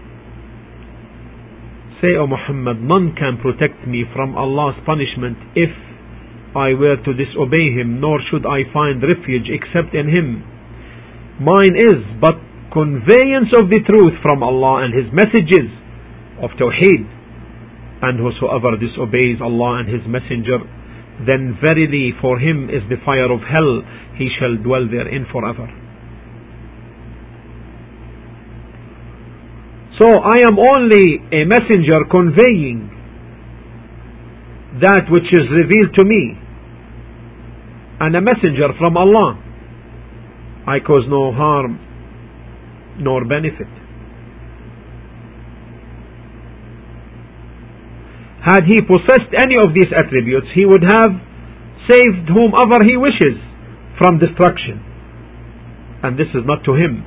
Say, O Muhammad, none can protect me from Allah's punishment if I were to disobey Him, nor should I find refuge except in Him. Mine is but conveyance of the truth from Allah and His messages of Tawheed. And whosoever disobeys Allah and His Messenger, then verily for him is the fire of hell, he shall dwell therein forever. So I am only a messenger conveying that which is revealed to me, and a messenger from Allah. I cause no harm nor benefit. Had he possessed any of these attributes, he would have saved whomever he wishes from destruction. And this is not to him.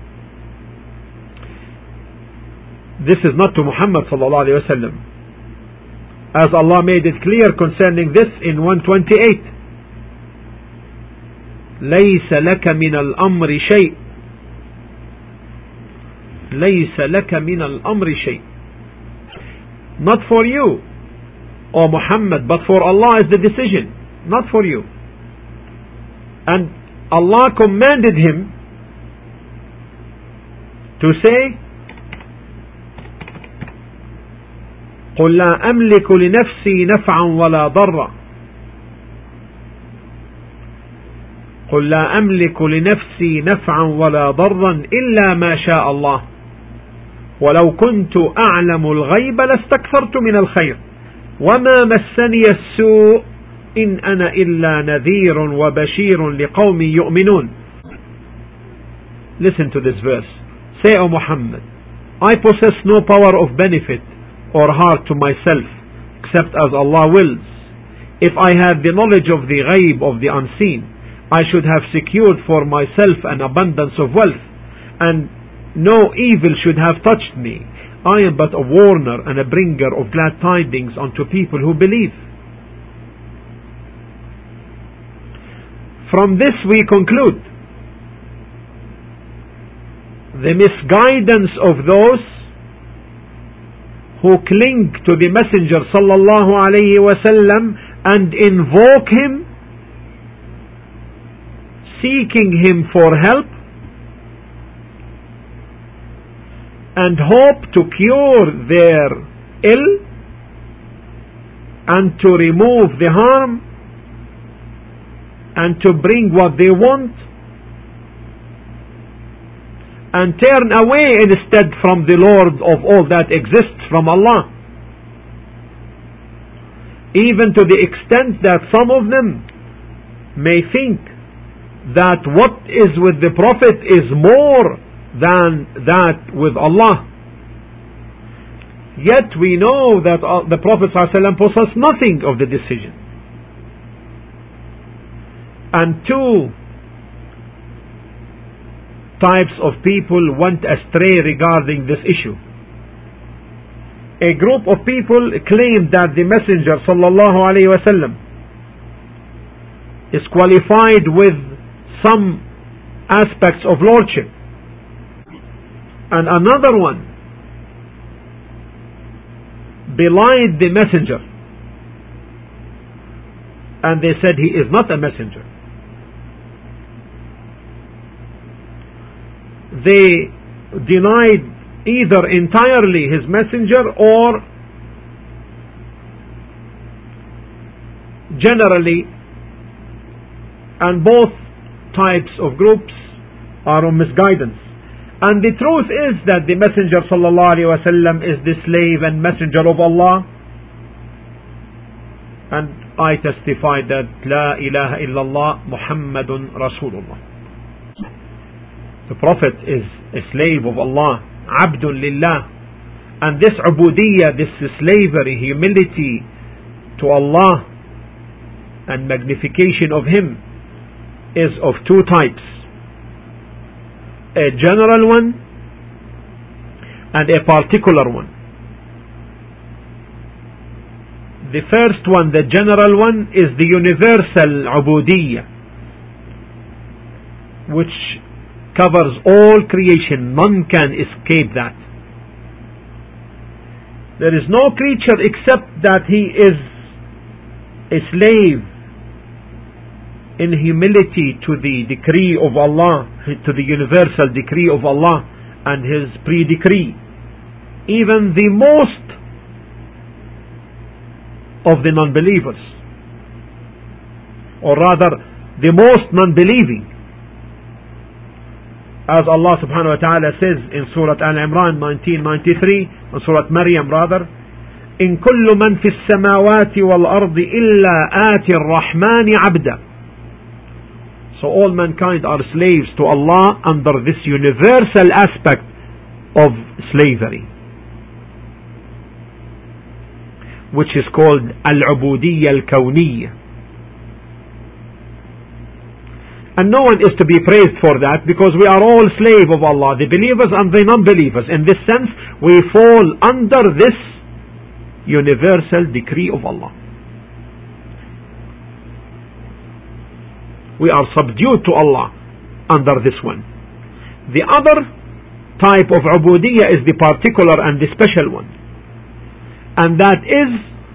This is not to Muhammad sallallahu alayhi wa sallam, as Allah made it clear concerning this in one twenty-eight. ليس لك من الأمر شيء ليس لك من الأمر شيء. Not for you, O Muhammad, but for Allah is the decision, not for you. And Allah commanded him to say, قل لا أملك لنفسي نفعا ولا ضرا قل لا أملك لنفسي نفعا ولا ضرا إلا ما شاء الله ولو كنت أعلم الغيب لاستكثرت من الخير وما مسني السوء إن أنا إلا نذير وبشير لقوم يؤمنون. Listen to this verse. Say, O Muhammad, I possess no power of benefit or harm to myself except as Allah wills. If I had the knowledge of the ghaib, of the unseen, I should have secured for myself an abundance of wealth, and no evil should have touched me. I am but a warner and a bringer of glad tidings unto people who believe. From this we conclude the misguidance of those who cling to the Messenger sallallahu alayhi wasallam and invoke him, seeking him for help, and hope to cure their ill and to remove the harm and to bring what they want, and turn away instead from the Lord of all that exists, from Allah. Even to the extent that some of them may think that what is with the Prophet is more than that with Allah. Yet we know that the Prophet ﷺ possessed nothing of the decision. And two types of people went astray regarding this issue. A group of people claimed that the Messenger sallallahu alaihi wasallam is qualified with some aspects of lordship, and another one belied the Messenger and they said he is not a messenger. They denied either entirely his messenger or generally, and both types of groups are on misguidance. And the truth is that the Messenger sallallahu alaihi wasallam is the slave and messenger of Allah, and I testify that La ilaha illallah Muhammadun Rasulullah. The Prophet is a slave of Allah, Abdun Lillah, and this ubudiyyah, this slavery, humility to Allah and magnification of Him is of two types: a general one and a particular one. The first one, the general one, is the universal ubudiyyah, which covers all creation. None can escape that. There is no creature except that he is a slave in humility to the decree of Allah, to the universal decree of Allah and His pre-decree. Even the most of the non-believers, or rather the most non-believing, as Allah subhanahu wa ta'ala says in Surah Al-Imran nineteen ninety-three, or Surah Maryam rather, إن كل من في السماوات والأرض إلا آتي الرحمن عبدا. So all mankind are slaves to Allah under this universal aspect of slavery, which is called Al-Ubudiyyah Al-Kawniyah. And no one is to be praised for that, because we are all slave of Allah, the believers and the non-believers. In this sense, we fall under this universal decree of Allah. We are subdued to Allah under this one. The other type of ubudiyyah is the particular and the special one, and that is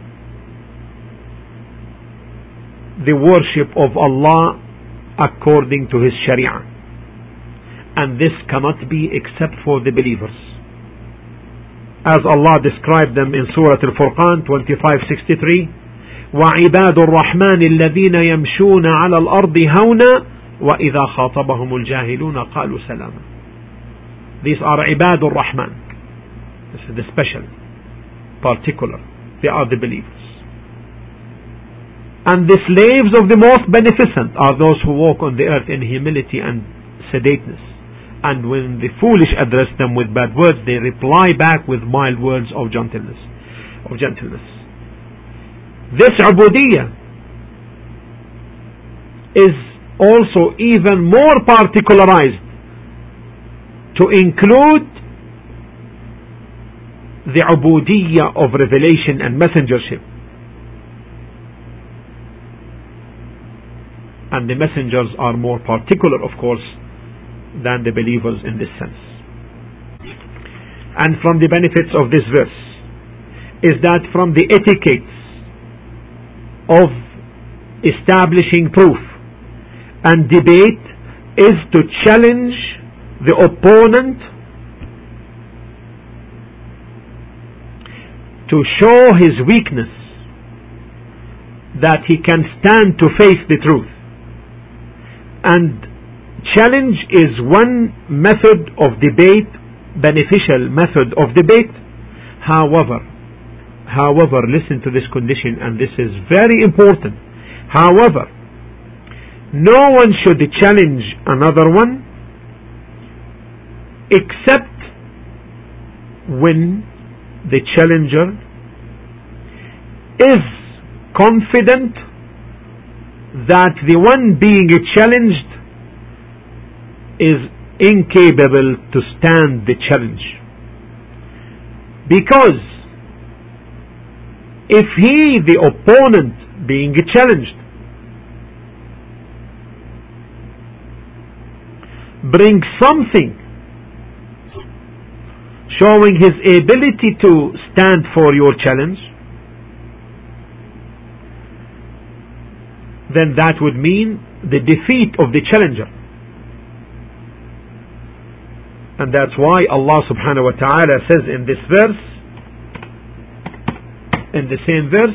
the worship of Allah according to His Sharia, and this cannot be except for the believers, as Allah described them in Surah Al-Furqan twenty-five sixty-three. وعباد الرحمن الذين يمشون على الأرض هونا وإذا خاطبهم الجاهلون قالوا سلاما. These are عباد الرحمن. This is the special, particular. They are the believers. And the slaves of the most beneficent are those who walk on the earth in humility and sedateness. And when the foolish address them with bad words, they reply back with mild words of gentleness. Of gentleness. This ubudiyyah is also even more particularized to include the ubudiyyah of revelation and messengership. And the messengers are more particular, of course, than the believers in this sense. And from the benefits of this verse is that from the etiquettes of establishing proof and debate is to challenge the opponent, to show his weakness, that he can stand to face the truth. And challenge is one method of debate, beneficial method of debate. However, However, listen to this condition, and this is very important. However, no one should challenge another one except when the challenger is confident that the one being challenged is incapable to stand the challenge. Because if he, the opponent being challenged, brings something showing his ability to stand for your challenge, then that would mean the defeat of the challenger. And that's why Allah subhanahu wa ta'ala says in this verse, in the same verse,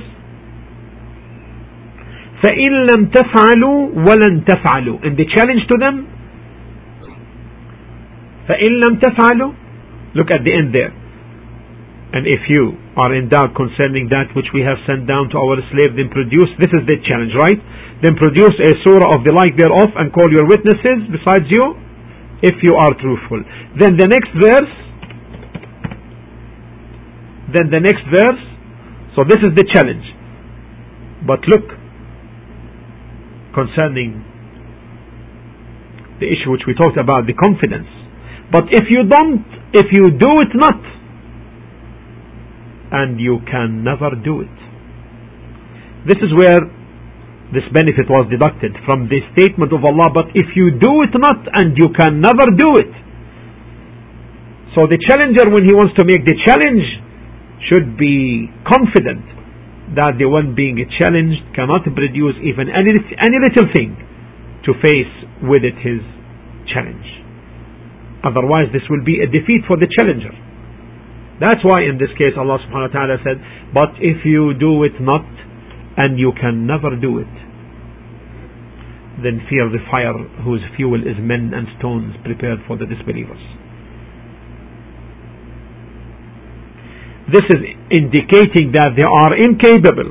فَإِن لَمْ تَفْعَلُوا وَلَن تَفْعَلُوا, in the challenge to them, فَإِن لَمْ تَفْعَلُوا, look at the end there. And if you are in doubt concerning that which we have sent down to our slave, then produce, this is the challenge, right? Then produce a surah of the like thereof and call your witnesses besides you, if you are truthful. Then the next verse, then the next verse, so this is the challenge. But look, concerning the issue which we talked about, the confidence. But if you don't, if you do it not, and you can never do it. This is where this benefit was deducted from the statement of Allah, but if you do it not and you can never do it. So the challenger, when he wants to make the challenge, should be confident that the one being challenged cannot produce even any, any little thing to face with it his challenge. Otherwise this will be a defeat for the challenger. That's why in this case Allah subhanahu wa ta'ala said, but if you do it not and you can never do it, then fear the fire whose fuel is men and stones prepared for the disbelievers. This is indicating that they are incapable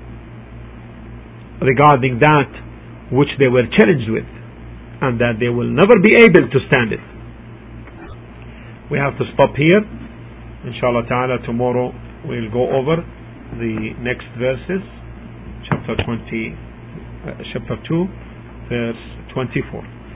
regarding that which they were challenged with, and that they will never be able to stand it. We have to stop here. Inshallah ta'ala, tomorrow we'll go over the next verses, chapter twenty, uh, chapter two, verse twenty-four.